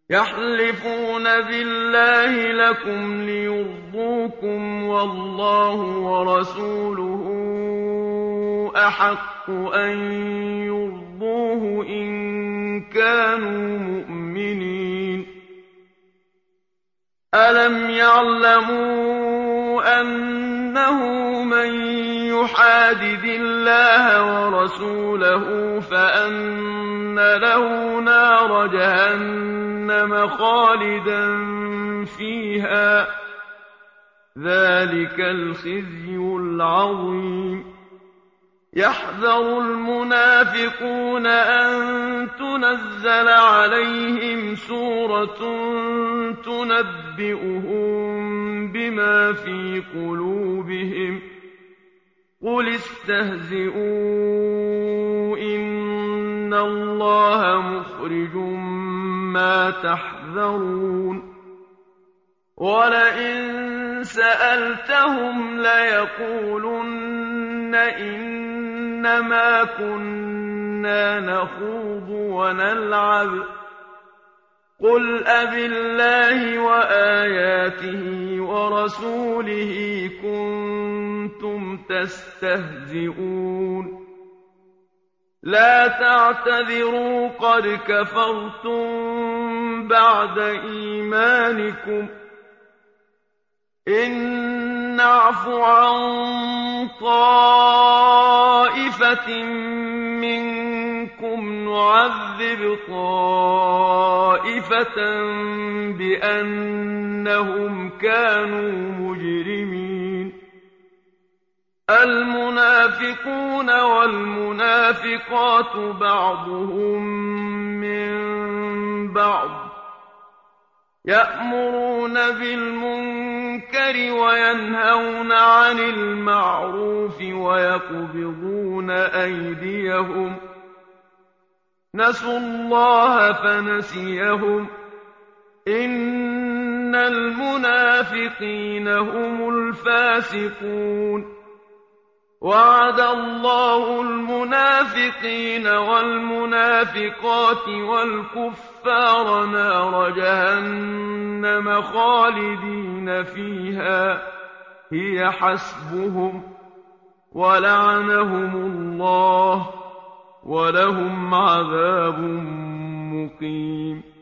يحلفون بالله لكم ليرضوكم والله ورسوله أحق أن يرضوه إن كانوا مؤمنين ألم يعلموا أنه من يحادد الله ورسوله فأن له نار جهنم خالدا فيها ذلك الخزي العظيم يحذر المنافقون أن تنزل عليهم سورة تنبئهم بما في قلوبهم قل استهزئوا إن الله مخرج ما تحذرون ولئن سألتهم ليقولن إنما كنا نخوض ونلعب قل أبالله وآياته ورسوله كنتم تستهزئون لا تعتذروا قد كفرتم بعد إيمانكم إن نعف عن طائفة منكم نعذب طائفة بأنهم كانوا مجرمين المنافقون والمنافقات بعضهم من بعض يأمرون بالمنكر وينهون عن المعروف ويقبضون أيديهم نسوا الله فنسيهم إن المنافقين هم الفاسقون وعد الله المنافقين والمنافقات والكفار نار جهنم خالدين فيها هي حسبهم ولعنهم الله ولهم عذاب مقيم